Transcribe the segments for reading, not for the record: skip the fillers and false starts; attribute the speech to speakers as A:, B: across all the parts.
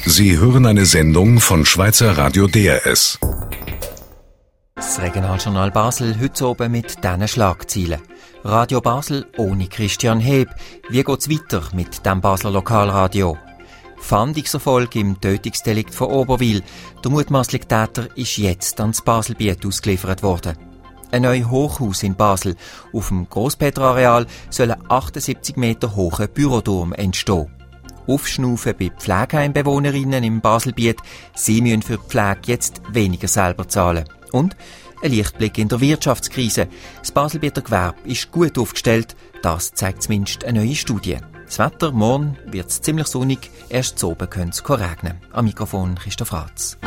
A: Sie hören eine Sendung von Schweizer Radio DRS.
B: Das Regionaljournal Basel heute oben mit diesen Schlagzeilen. Radio Basel ohne Christian Heb. Wie geht's weiter mit dem Basler Lokalradio? Fahndungserfolg im Tötungsdelikt von Oberwil. Der mutmaßliche Täter ist jetzt ans Baselbiet ausgeliefert worden. Ein neues Hochhaus in Basel. Auf dem Grosspeter-Areal soll ein 78 Meter hoher Büroturm entstehen. Aufschnaufen bei Pflegeheimbewohnerinnen im Baselbiet. Sie müssen für die Pflege jetzt weniger selber zahlen. Und ein Lichtblick in der Wirtschaftskrise. Das Baselbieter Gewerbe ist gut aufgestellt. Das zeigt zumindest eine neue Studie. Das Wetter, morgen wird es ziemlich sonnig. Erst zu oben könnte es regnen. Am Mikrofon Christoph Ratz.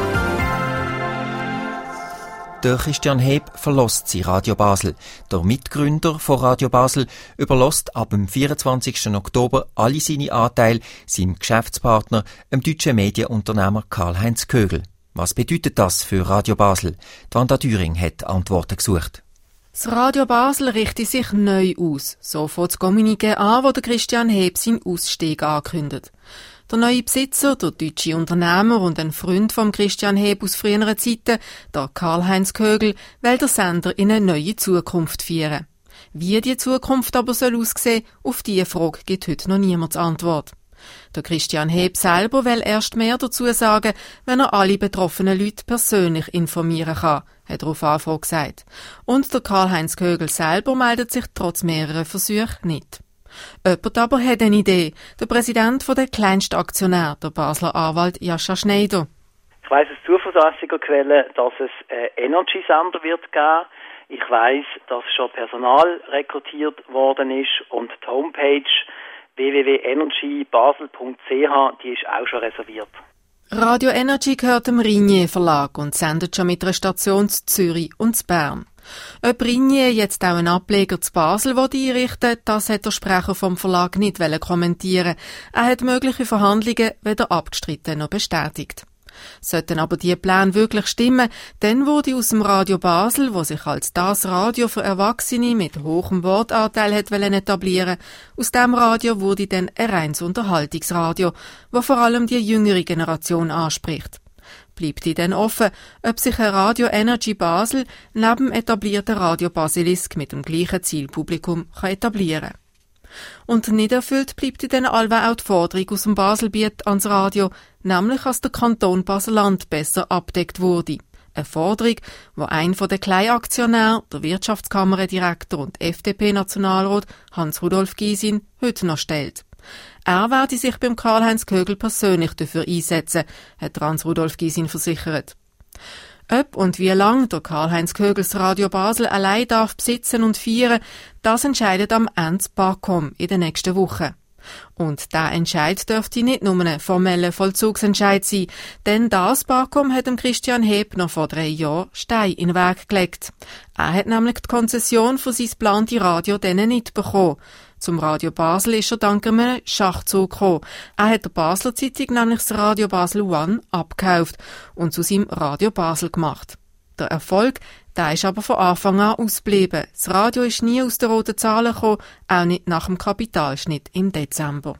B: Der Christian Heb verlässt sein Radio Basel. Der Mitgründer von Radio Basel überlässt ab dem 24. Oktober alle seine Anteile seinem Geschäftspartner, dem deutschen Medienunternehmer Karl-Heinz Kögel. Was bedeutet das für Radio Basel? Die Wanda Düring hat Antworten gesucht.
C: Das Radio Basel richtet sich neu aus. So fängt das Kommuniqué an, wo der Christian Heb seinen Ausstieg ankündigt. Der neue Besitzer, der deutsche Unternehmer und ein Freund von Christian Heb aus früheren Zeiten, der Karl-Heinz Kögel, will der Sender in eine neue Zukunft führen. Wie die Zukunft aber soll aussehen, auf diese Frage gibt heute noch niemand Antwort. Der Christian Heb selber will erst mehr dazu sagen, wenn er alle betroffenen Leute persönlich informieren kann, hat er auf Anfrage gesagt. Und der Karl-Heinz Kögel selber meldet sich trotz mehrerer Versuche nicht. Jemand aber hat eine Idee. Der Präsident der kleinsten Aktionär, der Basler Anwalt Jascha Schneider.
D: Ich weiss aus zuverlässiger Quelle, dass es einen Energy-Sender wird geben. Ich weiss, dass schon Personal rekrutiert worden ist und die Homepage www.energybasel.ch, die ist auch schon reserviert.
C: Radio Energy gehört dem Ringier Verlag und sendet schon mit einer Station zu Zürich und zu Bern. Ob Ringier jetzt auch einen Ableger zu Basel einrichten, das hat der Sprecher vom Verlag nicht kommentieren. Er hat mögliche Verhandlungen weder abgestritten noch bestätigt. Sollten aber die Pläne wirklich stimmen, dann würde aus dem Radio Basel, wo sich als das Radio für Erwachsene mit hohem Wortanteil hat etablieren, aus dem Radio wurde dann ein reines Unterhaltungsradio, das vor allem die jüngere Generation anspricht. Bleibt die dann offen, ob sich ein Radio Energy Basel neben dem etablierten Radio Basilisk mit dem gleichen Zielpublikum etablieren kann. Und nicht erfüllt bleibt dann allweil auch die Forderung aus dem Baselbiet ans Radio, nämlich dass der Kanton Basel-Land besser abdeckt wurde. Eine Forderung, die ein von den Kleinaktionären, der Wirtschaftskammerdirektor und FDP-Nationalrat Hans-Rudolf Gysin, heute noch stellt. Er werde sich beim Karl-Heinz Kögel persönlich dafür einsetzen, hat Hans-Rudolf Gysin versichert. Ob und wie lange der Karl-Heinz Kögels Radio Basel allein darf besitzen und feiern, das entscheidet am Ende das BAKOM in den nächsten Wochen. Und dieser Entscheid dürfte nicht nur ein formeller Vollzugsentscheid sein, denn das BAKOM hat dem Christian Heb noch vor 3 Jahren Stein in den Weg gelegt. Er hat nämlich die Konzession für sein geplante Radio denen nicht bekommen. Zum Radio Basel ist er dank einem Schachzug gekommen. Er hat der Basler Zeitung nämlich das Radio Basel One abgekauft und zu seinem Radio Basel gemacht. Der Erfolg, der ist aber von Anfang an ausgeblieben. Das Radio ist nie aus den roten Zahlen gekommen, auch nicht nach dem Kapitalschnitt im Dezember.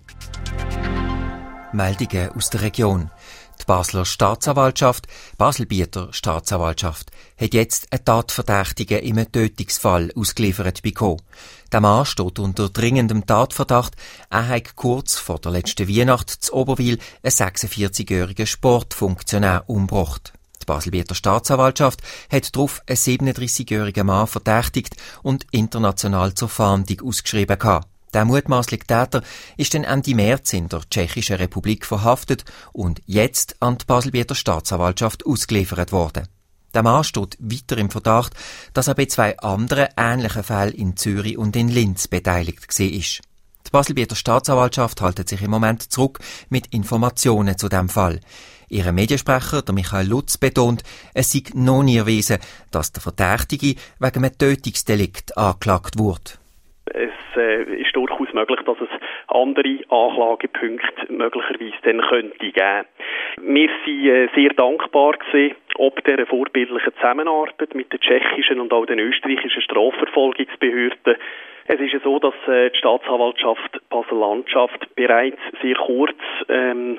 B: Meldungen aus der Region. Die Basler Staatsanwaltschaft, Baselbieter Staatsanwaltschaft, hat jetzt einen Tatverdächtigen in einem Tötungsfall ausgeliefert bekommen. Der Mann steht unter dringendem Tatverdacht. Er hat kurz vor der letzten Weihnacht zu Oberwil einen 46-jährigen Sportfunktionär umgebracht. Die Baselbieter Staatsanwaltschaft hat darauf einen 37-jährigen Mann verdächtigt und international zur Fahndung ausgeschrieben gehabt. Der mutmaßliche Täter ist dann Ende März in der Tschechischen Republik verhaftet und jetzt an die Baselbieter Staatsanwaltschaft ausgeliefert worden. Der Mann steht weiter im Verdacht, dass er bei 2 anderen ähnlichen Fällen in Zürich und in Linz beteiligt war. Die Baselbieter Staatsanwaltschaft hält sich im Moment zurück mit Informationen zu dem Fall. Ihr Mediensprecher, der Michael Lutz, betont, es sei noch nie erwiesen, dass der Verdächtige wegen einem Tötungsdelikt angeklagt wurde.
E: Es ist durchaus möglich, dass es andere Anklagepunkte möglicherweise dann könnte geben. Wir waren sehr dankbar gewesen, ob dieser vorbildlichen Zusammenarbeit mit den tschechischen und auch den österreichischen Strafverfolgungsbehörden. Es ist ja so, dass die Staatsanwaltschaft Basel-Landschaft bereits sehr kurz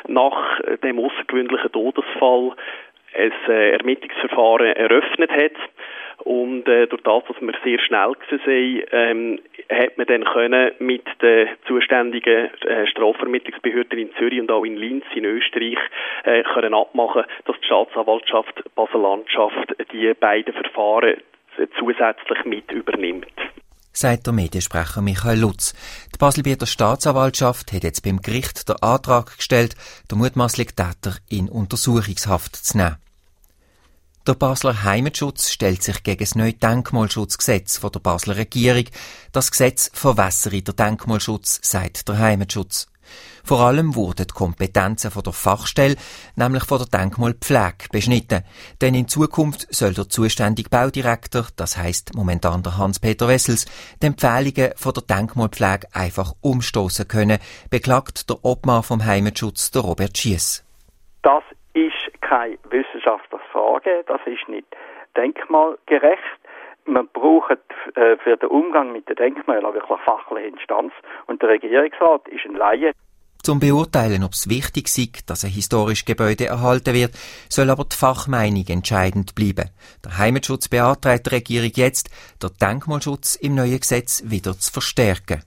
E: nach dem außergewöhnlichen Todesfall ein Ermittlungsverfahren eröffnet hat. Und durch das, dass wir sehr schnell waren, hat man dann können mit den zuständigen Strafvermittlungsbehörden in Zürich und auch in Linz in Österreich können abmachen, dass die Staatsanwaltschaft Basel-Landschaft die beiden Verfahren zusätzlich mit übernimmt.
B: Sagt der Mediensprecher Michael Lutz. Die Baselbieter Staatsanwaltschaft hat jetzt beim Gericht den Antrag gestellt, den mutmaßlichen Täter in Untersuchungshaft zu nehmen. Der Basler Heimatschutz stellt sich gegen das neue Denkmalschutzgesetz von der Basler Regierung. Das Gesetz verwässere den Denkmalschutz, sagt der Heimatschutz. Vor allem wurden die Kompetenzen von der Fachstelle, nämlich von der Denkmalpflege, beschnitten. Denn in Zukunft soll der zuständige Baudirektor, das heisst momentan der Hans-Peter Wessels, die Empfehlungen von der Denkmalpflege einfach umstoßen können, beklagt der Obmann vom Heimatschutz, der Robert Schiess.
F: Das ist keine Wissenschaftsfrage, das ist nicht denkmalgerecht. Man braucht für den Umgang mit den Denkmälern wirklich fachliche Instanz und der Regierungsrat ist ein Laie.
B: Zum Beurteilen, ob es wichtig ist, dass ein historisches Gebäude erhalten wird, soll aber die Fachmeinung entscheidend bleiben. Der Heimatschutz beantragt der Regierung jetzt, den Denkmalschutz im neuen Gesetz wieder zu verstärken.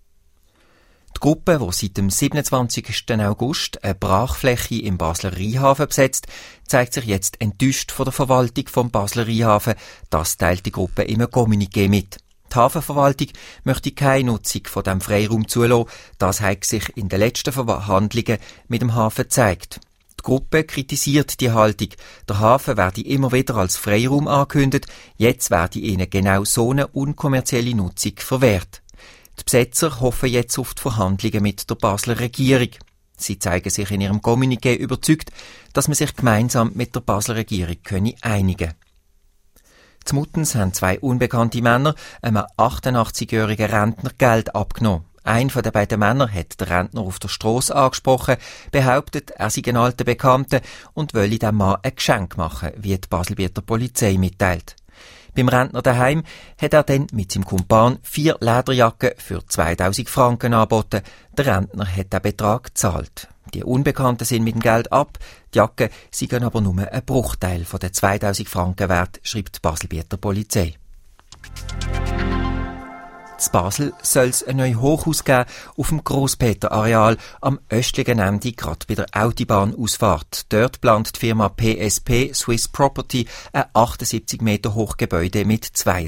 B: Die Gruppe, die seit dem 27. August eine Brachfläche im Basler Rheinhafen besetzt, zeigt sich jetzt enttäuscht von der Verwaltung vom Basler Rheinhafen. Das teilt die Gruppe im Kommuniqué mit. Die Hafenverwaltung möchte keine Nutzung von diesem Freiraum zulassen. Das hat sich in den letzten Verhandlungen mit dem Hafen gezeigt. Die Gruppe kritisiert die Haltung. Der Hafen werde immer wieder als Freiraum angekündigt. Jetzt werde ihnen genau so eine unkommerzielle Nutzung verwehrt. Die Besetzer hoffen jetzt auf die Verhandlungen mit der Basler Regierung. Sie zeigen sich in ihrem Kommuniqué überzeugt, dass man sich gemeinsam mit der Basler Regierung einigen könne. Zu Muttens haben zwei unbekannte Männer einem 88-jährigen Rentner Geld abgenommen. Ein von den beiden Männern hat den Rentner auf der Strasse angesprochen, behauptet, er sei ein alter Bekannter und wolle dem Mann ein Geschenk machen, wie die Baselbieter Polizei mitteilt. Beim Rentner daheim hat er dann mit seinem Kumpan 4 Lederjacken für 2000 Franken angeboten. Der Rentner hat den Betrag gezahlt. Die Unbekannten sind mit dem Geld ab, die Jacken seien aber nur ein Bruchteil von den 2000 Franken wert, schreibt die Baselbieter Polizei. In Basel soll es ein neues Hochhaus geben auf dem Grosspeter-Areal am östlichen Ende, gerade bei der Autobahnausfahrt. Dort plant die Firma PSP Swiss Property ein 78 Meter hohes Gebäude mit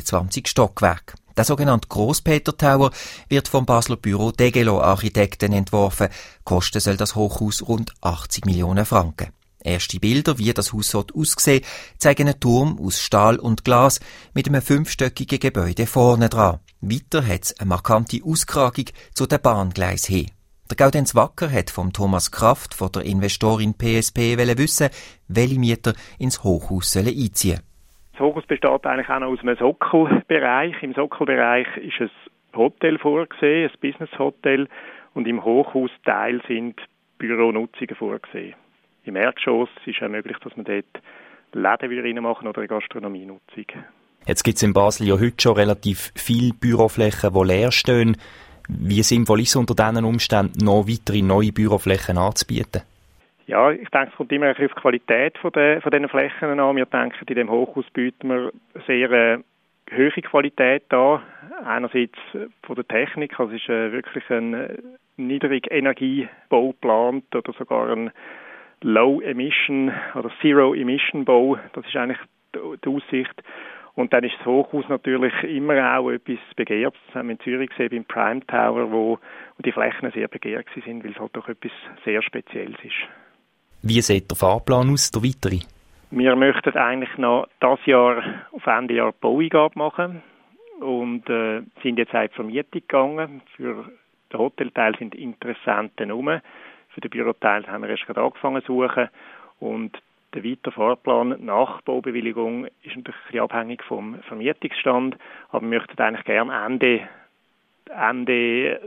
B: 22 Stockwerken. Der sogenannte Grosspeter Tower wird vom Basler Büro Degelo Architekten entworfen. Kosten soll das Hochhaus rund 80 Millionen Franken. Erste Bilder, wie das Haus aussehen, zeigen einen Turm aus Stahl und Glas mit einem 5-stöckigen Gebäude vorne dran. Weiter hat es eine markante Auskragung zu den Bahngleisen hin. Der Gaudenz Wacker hat vom Thomas Kraft von der Investorin PSP wissen, welche Mieter ins Hochhaus einziehen sollen.
G: Das Hochhaus besteht eigentlich auch noch aus einem Sockelbereich. Im Sockelbereich ist ein Hotel vorgesehen, ein Business-Hotel, und im Hochhausteil sind Büronutzungen vorgesehen. Im Erdgeschoss ist es möglich, dass man dort Läden reinmachen oder eine Gastronomienutzung.
H: Jetzt gibt es in Basel ja heute schon relativ viele Büroflächen, die leer stehen. Wie sinnvoll ist es unter diesen Umständen, noch weitere neue Büroflächen anzubieten?
G: Ja, ich denke, es kommt immer auf die Qualität von diesen Flächen an. Wir denken, in diesem Hochhaus bieten wir sehr hohe Qualität an. Einerseits von der Technik, also es ist wirklich ein Niedrigenergiebau geplant oder sogar ein Low-Emission oder Zero-Emission-Bau. Das ist eigentlich die Aussicht. Und dann ist das Hochhaus natürlich immer auch etwas Begehrtes. Das haben wir in Zürich gesehen, beim Prime Tower, wo die Flächen sehr begehrt sind, weil es halt doch etwas sehr Spezielles ist.
H: Wie sieht der Fahrplan aus, der weitere?
G: Wir möchten eigentlich noch dieses Jahr auf Ende Jahr die Baueingabe machen und sind jetzt auch in die Vermietung gegangen. Für den Hotelteil sind Interessenten herum. Für den Büroteil haben wir erst gerade angefangen zu suchen. Und der weitere Fahrplan nach Baubewilligung ist natürlich ein bisschen abhängig vom Vermietungsstand. Aber wir möchten eigentlich gerne Ende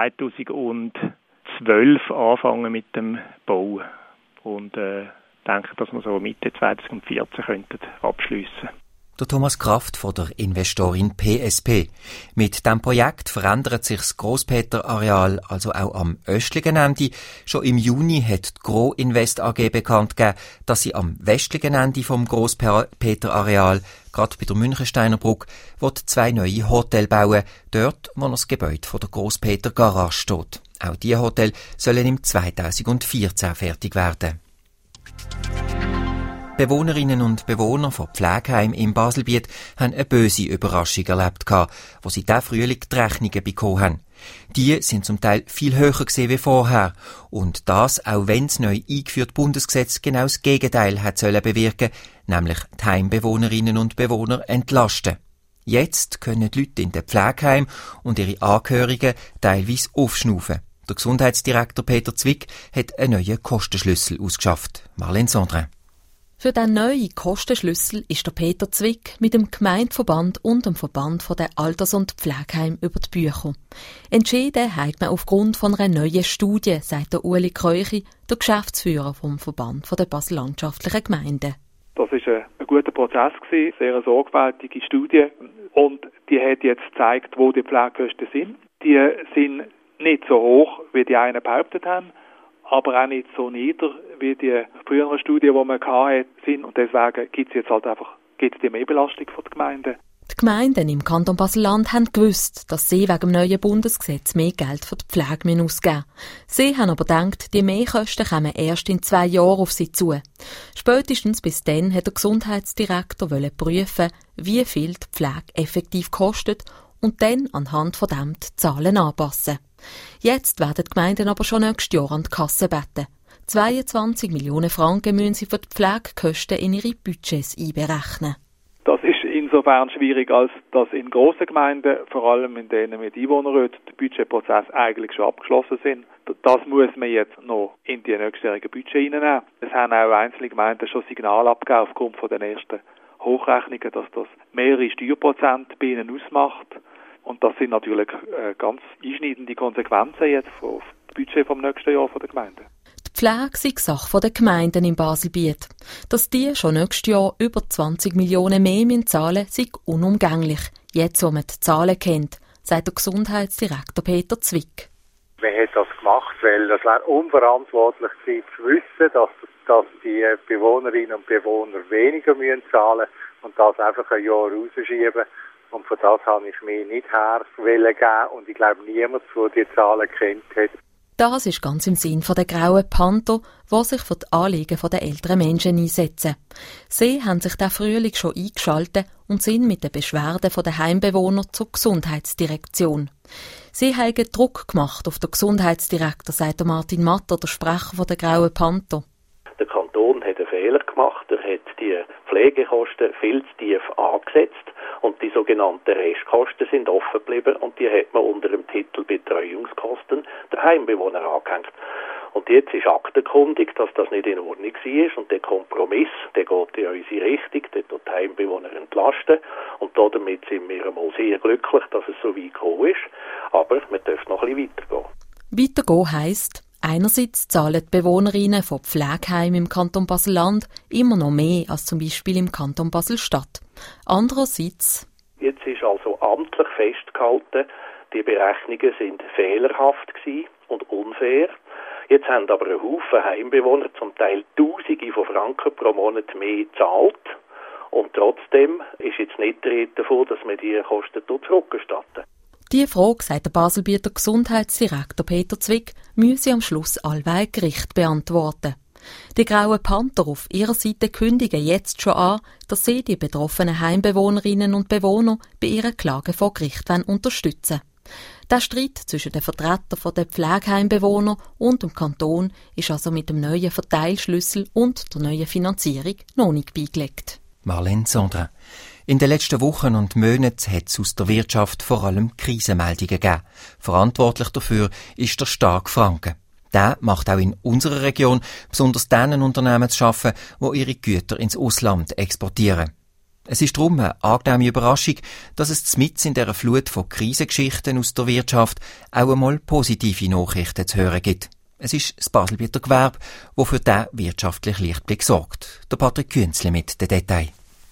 G: 2012 anfangen mit dem Bau. Und denke, dass wir so Mitte 2014 könnten abschliessen.
B: Der Thomas Kraft von der Investorin PSP. Mit dem Projekt verändert sich das Grosspeter-Areal also auch am östlichen Ende. Schon im Juni hat die Gro Invest AG bekannt gegeben, dass sie am westlichen Ende vom Grosspeter-Areal, gerade bei der Münchensteiner Brücke, 2 neue Hotels bauen, dort, wo das Gebäude von der Grosspeter Garage steht. Auch diese Hotels sollen im 2014 fertig werden. Bewohnerinnen und Bewohner von Pflegeheimen im Baselbiet haben eine böse Überraschung erlebt, wo sie diesen Frühling die Rechnungen bekommen haben. Die sind zum Teil viel höher gewesen wie vorher. Und das, auch wenn das neu eingeführte Bundesgesetz genau das Gegenteil hat sollen bewirken, nämlich die Heimbewohnerinnen und Bewohner entlasten. Jetzt können die Leute in den Pflegeheimen und ihre Angehörigen teilweise aufschnaufen. Der Gesundheitsdirektor Peter Zwick hat einen neuen Kostenschlüssel ausgeschafft. Marlene Sondre.
I: Für den neuen Kostenschlüssel ist der Peter Zwick mit dem Gemeindeverband und dem Verband der Alters- und Pflegeheime über die Bücher. Entschieden hat man aufgrund von einer neuen Studie, sagt der Ueli Kreuchi, der Geschäftsführer vom Verband der Basel-Landschaftlichen Gemeinden.
J: Das war ein guter Prozess, eine sehr sorgfältige Studie. Und die hat jetzt gezeigt, wo die Pflegekosten sind. Die sind nicht so hoch, wie die einen behauptet haben, aber auch nicht so nieder, wie die früheren Studien, die man hatte, sind. Und deswegen gibt es jetzt halt einfach die Mehrbelastung von den Gemeinden.
I: Die Gemeinden im Kanton Basel-Land haben gewusst, dass sie wegen dem neuen Bundesgesetz mehr Geld für die Pflege ausgeben müssen. Sie haben aber gedacht, die Mehrkosten kommen erst in 2 Jahren auf sie zu. Spätestens bis dann hat der Gesundheitsdirektor prüfen, wie viel die Pflege effektiv kostet und dann anhand von dem die Zahlen anpassen. Jetzt werden die Gemeinden aber schon nächstes Jahr an die Kasse beten. 22 Millionen Franken müssen sie für die Pflegekosten in ihre Budgets einberechnen.
J: Das ist insofern schwierig, als dass in grossen Gemeinden, vor allem in denen mit Einwohnerräten, der Budgetprozess eigentlich schon abgeschlossen sind. Das muss man jetzt noch in die nächstjährigen Budget reinnehmen. Es haben auch einzelne Gemeinden schon Signale abgegeben aufgrund von den ersten Hochrechnungen, dass das mehrere Steuerprozente bei ihnen ausmacht. Und das sind natürlich ganz einschneidende Konsequenzen jetzt auf das Budget vom nächsten Jahr der Gemeinden.
I: Die Pflege sei Sache der Gemeinden im Baselbiet. Dass die schon nächstes Jahr über 20 Millionen mehr zahlen müssen, sei unumgänglich. Jetzt, wo man die Zahlen kennt, sagt der Gesundheitsdirektor Peter Zwick.
K: Wir haben das gemacht, weil das wäre unverantwortlich gewesen, zu wissen, dass die Bewohnerinnen und Bewohner weniger zahlen müssen und das einfach ein Jahr rausschieben. Und von das habe ich mir nicht hergeben und ich glaube niemand, der die Zahlen kennt hat.
I: Das ist ganz im Sinn der Grauen Panther, die sich für die Anliegen der älteren Menschen einsetzen. Sie haben sich diesen Frühling schon eingeschaltet und sind mit den Beschwerden der Heimbewohner zur Gesundheitsdirektion. Sie haben Druck gemacht auf den Gesundheitsdirektor, sagt Martin Matter, der Sprecher der Grauen Panther.
L: Der Kanton hat einen Fehler gemacht. Er hat die Pflegekosten viel zu tief angesetzt und die sogenannten Restkosten sind offen geblieben und die hat man unter dem Titel Betreuungskosten der Heimbewohner angehängt. Und jetzt ist aktenkundig, dass das nicht in Ordnung war und der Kompromiss, der geht in unsere Richtung, der tut die Heimbewohner entlasten und damit sind wir einmal sehr glücklich, dass es so weit gekommen ist, aber wir dürfen noch ein bisschen weitergehen.
I: Weitergehen heisst, einerseits zahlen die Bewohnerinnen von Pflegeheimen im Kanton Basel-Land immer noch mehr als zum Beispiel im Kanton Basel-Stadt. Andererseits...
L: Jetzt ist also amtlich festgehalten, die Berechnungen sind fehlerhaft gewesen und unfair. Jetzt haben aber ein Haufen Heimbewohner zum Teil Tausende von Franken pro Monat mehr gezahlt. Und trotzdem ist jetzt nicht die Rede davon, dass man die Kosten zurückerstatten.
I: Diese Frage, sagt der Baselbieter Gesundheitsdirektor Peter Zwick, müsse am Schluss allweil Gericht beantworten. Die Grauen Panther auf ihrer Seite kündigen jetzt schon an, dass sie die betroffenen Heimbewohnerinnen und Bewohner bei ihren Klagen vor Gericht unterstützen wollen. Der Streit zwischen den Vertretern der Pflegeheimbewohner und dem Kanton ist also mit dem neuen Verteilschlüssel und der neuen Finanzierung noch nicht beigelegt.
B: Marlene Sondre. In den letzten Wochen und Monaten hat es aus der Wirtschaft vor allem Krisenmeldungen gegeben. Verantwortlich dafür ist der starke Franken. Der macht auch in unserer Region besonders denen Unternehmen zu schaffen, die ihre Güter ins Ausland exportieren. Es ist darum eine angenehme Überraschung, dass es mitten in dieser Flut von Krisengeschichten aus der Wirtschaft auch einmal positive Nachrichten zu hören gibt. Es ist das Baselbieter Gewerbe, das für diesen wirtschaftlichen Lichtblick sorgt. Der Patrick Künzli mit den Details.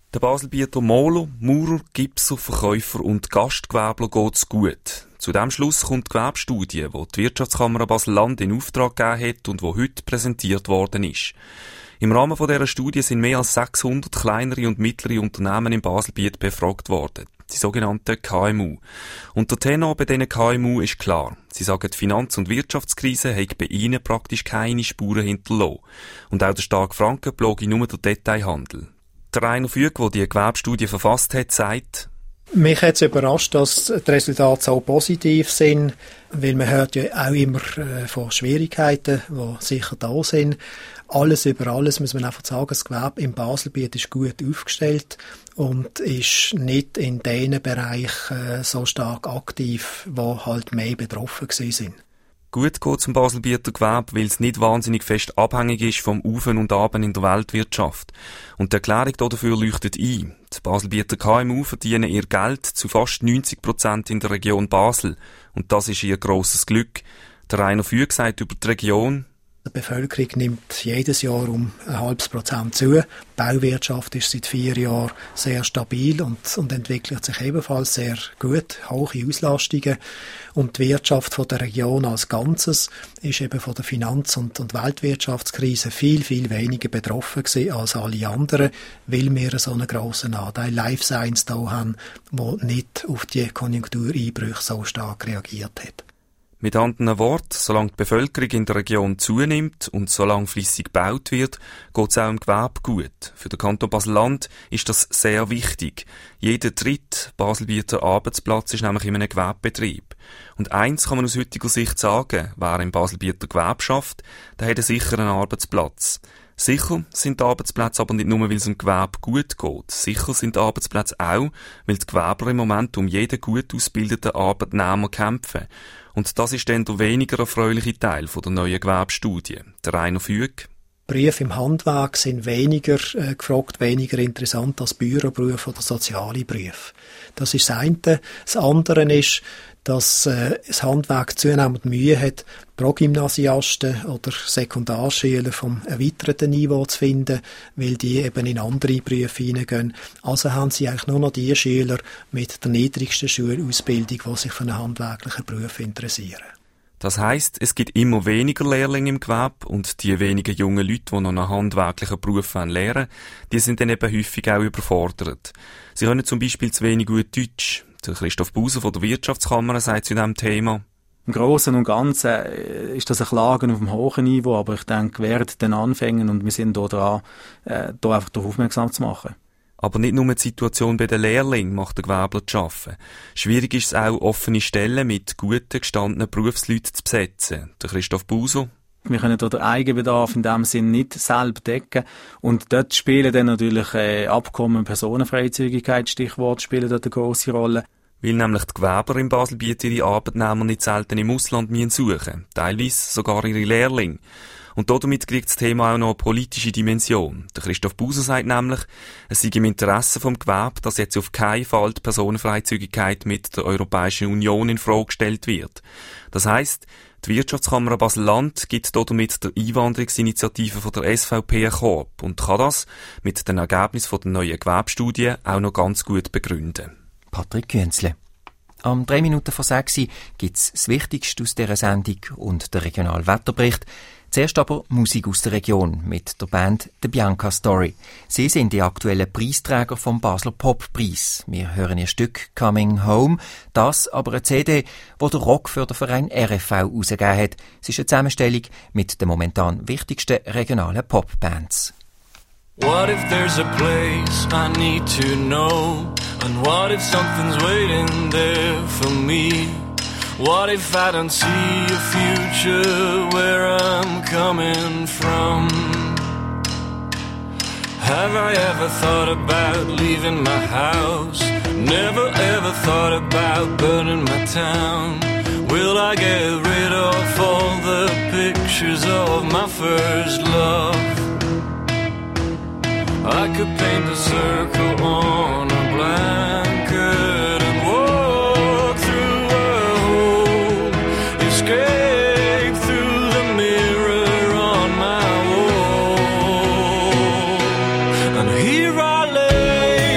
M: Der Baselbieter Maler, Maurer, Gipser, Verkäufer und Gastgewerbler geht's gut. Zu diesem Schluss kommt die Gewerbestudie, die die Wirtschaftskammer Basel-Land in Auftrag gegeben hat und die heute präsentiert worden ist. Im Rahmen dieser Studie sind mehr als 600 kleinere und mittlere Unternehmen im Baselbiet befragt worden, die sogenannten KMU. Und der Tenor bei diesen KMU ist klar. Sie sagen, die Finanz- und Wirtschaftskrise habe bei ihnen praktisch keine Spuren hinterlassen. Und auch der starke Franken plage nur der Detailhandel. Der Rainer Füg, der die Gewerbestudie verfasst hat, sagt:
N: Mich hat es überrascht, dass die Resultate so positiv sind, weil man hört ja auch immer von Schwierigkeiten, die sicher da sind. Alles über alles muss man einfach sagen, das Gewerbe im Baselbiet ist gut aufgestellt und ist nicht in diesen Bereichen so stark aktiv, wo halt mehr betroffen sind.
M: Gut geht zum Baselbieter Gewerbe, weil es nicht wahnsinnig fest abhängig ist vom Auf und Ab in der Weltwirtschaft. Und die Erklärung dafür leuchtet ein. Die Baselbieter KMU verdienen ihr Geld zu fast 90% in der Region Basel. Und das ist ihr grosses Glück. Der Rainer Füg sagt über die Region:
N: Die Bevölkerung nimmt jedes Jahr um 0,5% zu. Die Bauwirtschaft ist seit 4 Jahren sehr stabil und entwickelt sich ebenfalls sehr gut, hohe Auslastungen. Und die Wirtschaft von der Region als Ganzes ist eben von der Finanz- und Weltwirtschaftskrise viel, viel weniger betroffen gewesen als alle anderen, weil wir so einen grossen Anteil Life Science da haben, der nicht auf die Konjunktureinbrüche so stark reagiert hat.
M: Mit anderen Worten, solange die Bevölkerung in der Region zunimmt und solange fleissig gebaut wird, geht es auch im Gewerbe gut. Für den Kanton Basel-Land ist das sehr wichtig. Jeder dritte Baselbieter Arbeitsplatz ist nämlich in einem Gewerbebetrieb. Und eins kann man aus heutiger Sicht sagen: Wer im Baselbieter Gewerbe schafft, der hat einen sicheren Arbeitsplatz. Sicher sind die Arbeitsplätze aber nicht nur, weil es im Gewerbe gut geht. Sicher sind die Arbeitsplätze auch, weil die Gewerbler im Moment um jeden gut ausgebildeten Arbeitnehmer kämpfen. Und das ist dann der weniger erfreuliche Teil der neuen Gewerbestudie. Der Rainer Füg:
N: Berufe im Handwerk sind weniger gefragt, weniger interessant als Büroberufe oder soziale Berufe. Das ist das eine. Das andere ist, dass das Handwerk zunehmend Mühe hat, Progymnasiasten oder Sekundarschüler vom erweiterten Niveau zu finden, weil die eben in andere Berufe hineingehen. Also haben sie eigentlich nur noch die Schüler mit der niedrigsten Schulausbildung, die sich für einen handwerklichen Beruf interessieren.
M: Das heisst, es gibt immer weniger Lehrlinge im Gewerbe und die wenigen jungen Leute, die noch einen handwerklichen Beruf lernen wollen, die sind dann eben häufig auch überfordert. Sie können zum Beispiel zu wenig gut Deutsch. Der Christoph Buser von der Wirtschaftskammer sagt zu diesem Thema:
O: Im Großen und Ganzen ist das ein Klagen auf einem hohen Niveau, aber ich denke, während den Anfängen, und wir sind hier dran, da einfach darauf aufmerksam zu machen.
M: Aber nicht nur die Situation bei den Lehrlingen macht der Gewerbler zu arbeiten. Schwierig ist es auch, offene Stellen mit guten, gestandenen Berufsleuten zu besetzen. Der Christoph Buser:
O: Wir können den Eigenbedarf in dem Sinn nicht selber decken. Und dort spielen dann natürlich Abkommen, Personenfreizügigkeit, Stichwort, spielen dort eine grosse Rolle.
M: Weil nämlich die Gewerber im Baselbiet ihre Arbeitnehmer nicht selten im Ausland suchen müssen. Teilweise sogar ihre Lehrlinge. Und damit kriegt das Thema auch noch eine politische Dimension. Der Christoph Buser sagt nämlich, es sei im Interesse vom Gewerbe, dass jetzt auf keinen Fall die Personenfreizügigkeit mit der Europäischen Union in Frage gestellt wird. Das heisst, die Wirtschaftskammer Basel-Land gibt damit der Einwanderungsinitiative von der SVP einen Korb und kann das mit den Ergebnissen der neuen Gewerbestudie auch noch ganz gut begründen.
B: Patrick Künzle. Am 3 Minuten vor 6 gibt's das Wichtigste aus dieser Sendung und der regionale Wetterbericht. Zuerst aber Musik aus der Region mit der Band The Bianca Story. Sie sind die aktuellen Preisträger vom Basler Poppreis. Wir hören ihr Stück Coming Home. Das aber eine CD, wo der Rockförderverein RFV herausgegeben hat. Es ist eine Zusammenstellung mit den momentan wichtigsten regionalen Popbands.
P: What if there's a place I need to know? And what if something's waiting there for me? What if I don't see a future where I'm coming from? Have I ever thought about leaving my house? Never ever thought about burning my town. Will I get rid of all the pictures of my first love? I could paint a circle on a blanket and walk through a hole, escape through the mirror on my wall. And here I lay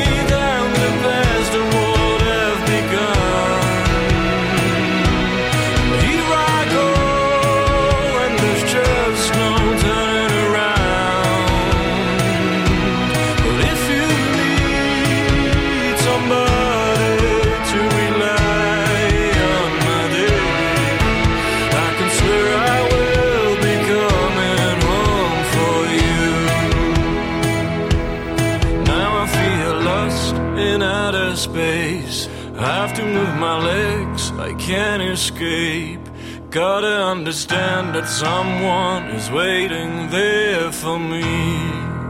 P: have to move my legs, I can't escape. Gotta understand that someone is waiting there for me.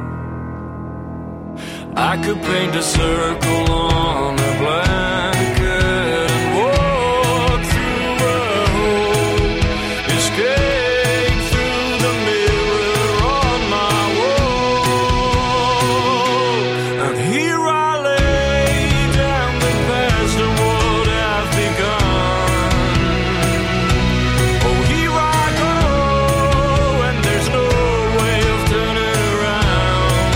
P: I could paint a circle on a blanket and walk through a hole, escape through the mirror on my wall. And here I lay down the past and what I've begun. Oh, here I go, and there's no way of turning around.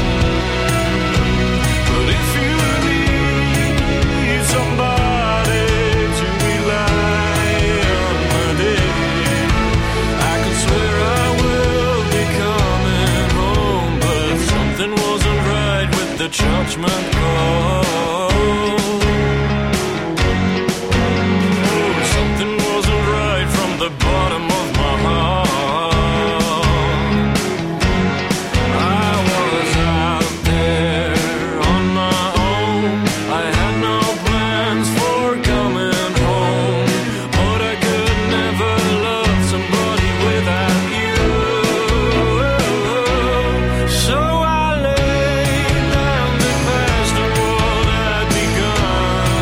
P: But if you need somebody to rely on my day, I could swear I will be coming home. But something wasn't right with the judgment call. Oh, something wasn't right from the bottom of my heart. I was out there on my own. I had no plans for coming home, but I could never love somebody without you. So I laid down the past and what I'd begun.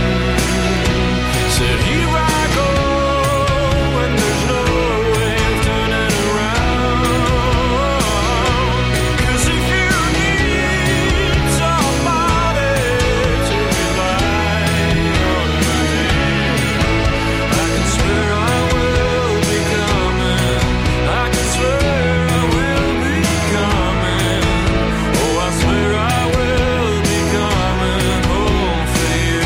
P: Said here I go, and there's no way of turning around. 'Cause if you need somebody to rely on my day, I can swear I will be coming. I can swear I will be coming. Oh, I swear I will be coming home for you.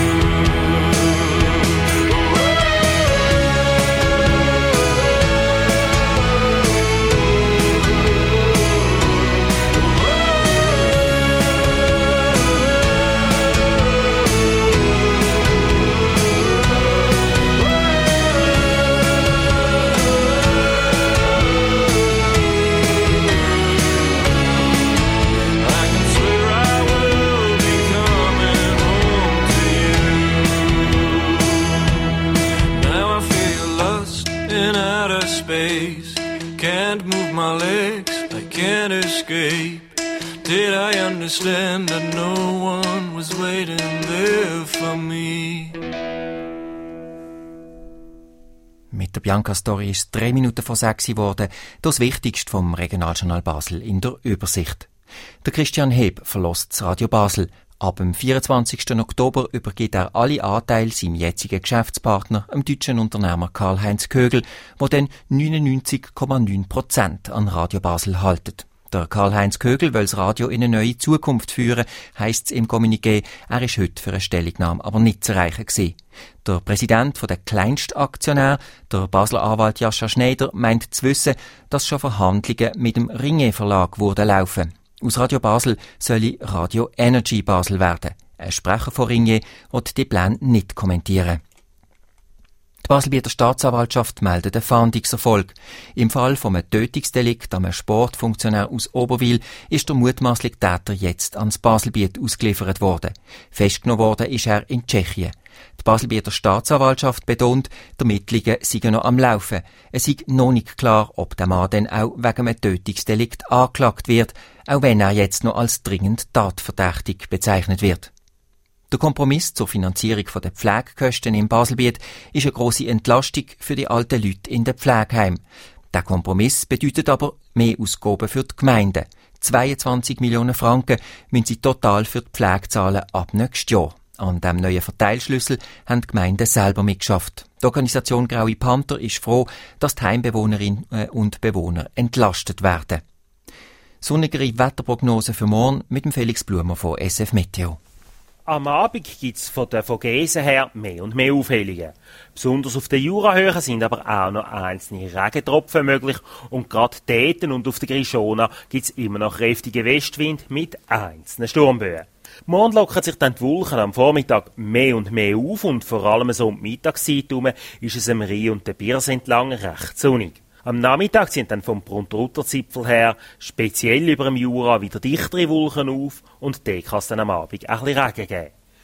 P: I can swear I will be coming home to you. Now I feel lost in outer space. Can't move my legs, I can't escape. Did I understand that no one was waiting there for me?
B: Mit der Bianca-Story ist es 3 Minuten vor 6 geworden. Das Wichtigste vom Regionaljournal Basel in der Übersicht. Der Christian Heb verlässt das Radio Basel. Ab dem 24. Oktober übergibt er alle Anteile seinem jetzigen Geschäftspartner, dem deutschen Unternehmer Karl-Heinz Kögel, der dann 99,9% an Radio Basel haltet. Der Karl-Heinz Kögel will das Radio in eine neue Zukunft führen, heisst es im Kommuniqué. Er ist heute für eine Stellungnahme aber nicht zu erreichen gewesen. Der Präsident der Kleinstaktionär, der Basler Anwalt Jascha Schneider, meint zu wissen, dass schon Verhandlungen mit dem Ringier Verlag laufen. Aus Radio Basel soll Radio Energy Basel werden. Ein Sprecher von Ringier wird die Pläne nicht kommentieren. Die Baselbieter Staatsanwaltschaft meldet einen Fahndungserfolg. Im Fall von einem Tötungsdelikt an einem Sportfunktionär aus Oberwil ist der mutmaßliche Täter jetzt ans Baselbiet ausgeliefert worden. Festgenommen worden ist er in Tschechien. Die Baselbieter Staatsanwaltschaft betont, die Ermittlungen seien noch am Laufen. Es sei noch nicht klar, ob der Mann dann auch wegen einem Tötungsdelikt angeklagt wird, auch wenn er jetzt noch als dringend tatverdächtig bezeichnet wird. Der Kompromiss zur Finanzierung der Pflegekosten im Baselbiet ist eine grosse Entlastung für die alten Leute in den Pflegeheimen. Der Kompromiss bedeutet aber mehr Ausgaben für die Gemeinden. 22 Millionen Franken müssen sie total für die Pflege zahlen ab nächstes Jahr. An diesem neuen Verteilschlüssel haben die Gemeinden selber mitgeschafft. Die Organisation Graue Panther ist froh, dass die Heimbewohnerinnen und Bewohner entlastet werden. Sonnigere Wetterprognose für morgen mit dem Felix Blumer von SF Meteo.
Q: Am Abend gibt es von den Vogesen her mehr und mehr Aufhellungen. Besonders auf den Jurahöhen sind aber auch noch einzelne Regentropfen möglich und gerade dort und auf der Grishona gibt es immer noch kräftigen Westwind mit einzelnen Sturmböen. Morgen lockern sich dann die Wolken am Vormittag mehr und mehr auf und vor allem so um die Mittagszeit herum ist es am Rhein und der Birs entlang recht sonnig. Am Nachmittag sind dann vom Bruntrutterzipfel her speziell über dem Jura wieder dichtere Wolken auf und dort kann es dann am Abend ein bisschen Regen geben.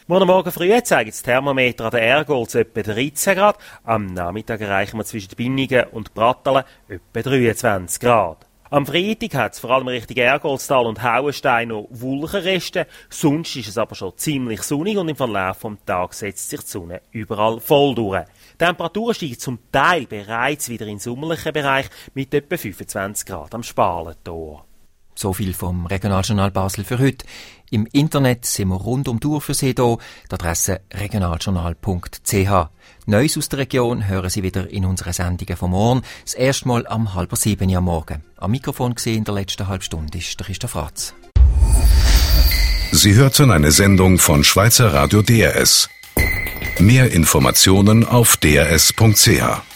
Q: Morgen Morgen früh zeigt das Thermometer an der Ergolz etwa 13 Grad. Am Nachmittag erreichen wir zwischen Binningen und Brattalen etwa 23 Grad. Am Freitag hat es vor allem Richtung Ergolztal und Hauenstein noch Wolkenreste. Sonst ist es aber schon ziemlich sonnig und im Verlauf des Tages setzt sich die Sonne überall voll durch. Die Temperatur steigt zum Teil bereits wieder in den sommerlichen Bereich mit etwa 25 Grad am Spalentor.
B: So viel vom Regionaljournal Basel für heute. Im Internet sind wir rund um die Uhr für Sie hier. Die Adresse regionaljournal.ch. Neues aus der Region hören Sie wieder in unseren Sendungen vom Morgen. Das erste Mal um 6:30 am Morgen. Am Mikrofon gesehen in der letzten halben Stunde ist der Christoph Ratz.
A: Sie hörten eine Sendung von Schweizer Radio DRS. Mehr Informationen auf drs.ch.